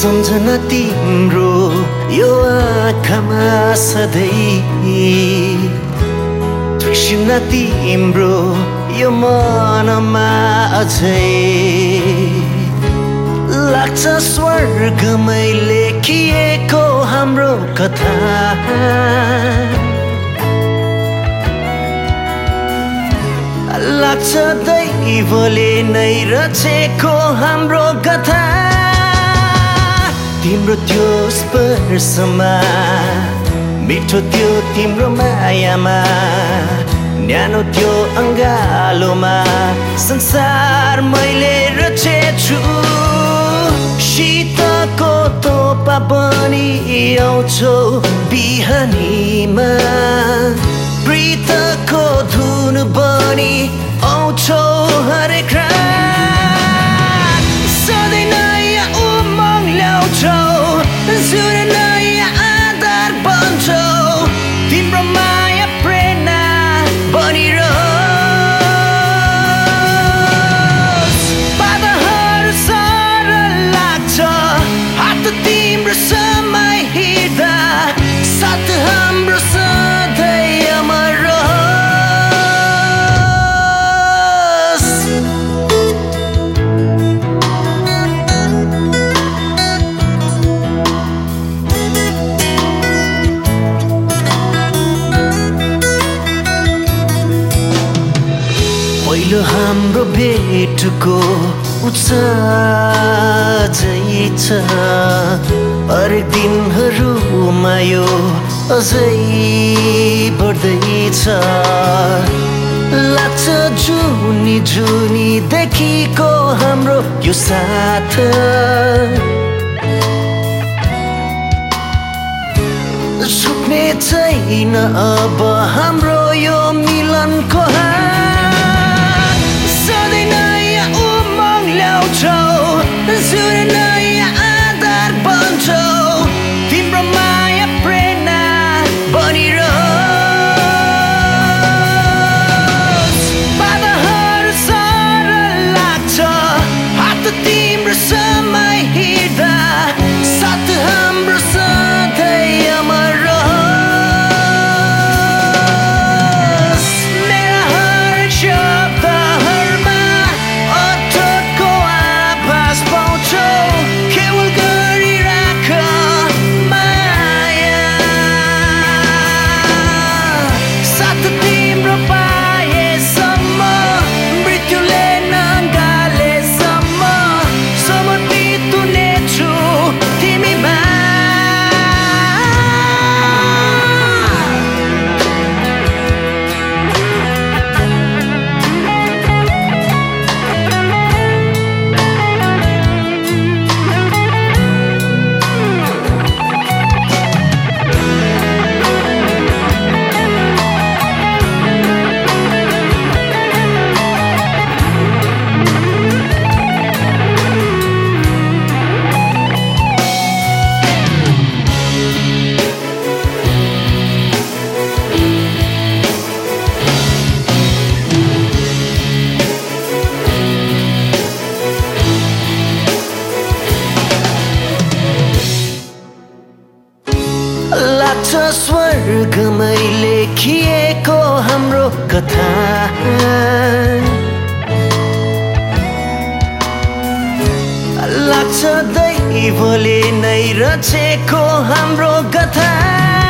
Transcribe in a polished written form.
सम्झना तिम्रो यो आँखामा सधैँ तृष्णा तिम्रो यो मनमा अझै लाग्छ स्वर्गमै लेखिएको हाम्रो कथा लाग्छ दैवले नै रचेको हाम्रो कथा तिम्रो त्यो स्पर्शमा मिठो त्यो तिम्रो मायामा न्यानो त्यो अङ्गालोमा संसार मैले रचेछु शीतको तोपा बनी आउँछौ बिहानीमा प्रीतको धुन बनी आउँछौ हरेक रात सधैँ नयाँ उमङ्ग ल्याउँछौ जुन नयाँ आधार बन्छौ तिम्रो माया प्रेरणा बनिरहोस् पाताहरू सरल लाग्छ हात तिम्रो समय हिँड्दा साथ हाम्रो सधैँ अमर रहोस् पहिलो हाम्रो भेटको उत्साहै छ हरेक दिनहरूमा यो अझै बढ्दैछ लाग्छ जुनी जुनी देखिको हाम्रो यो साथ छुट्ने छैन अब हाम्रो यो मिलनको हात सधैँ नयाँ उमङ्ग ल्याउँछौ जुन नयाँ आधार बन्छौ तिम्रो माया प्रेरणा बनिरहोस् पाताहरू सरल लाग्छ हात तिम्रो समय हिँड्दा साथ हाम्रो सधैँ अमर रहोस् मेरा हरेक शब्दहरूमा अर्थको आभास पाउँछौ केवल गरिराख माया साथ तिम्रो पाएसम्म मृत्युले नगालेसम्म समर्पित हुनेछु तिमीमा लाग्छ स्वर्गमै लेखिएको हाम्रो कथा लाग्छ दैवले नै रचेको हाम्रो कथा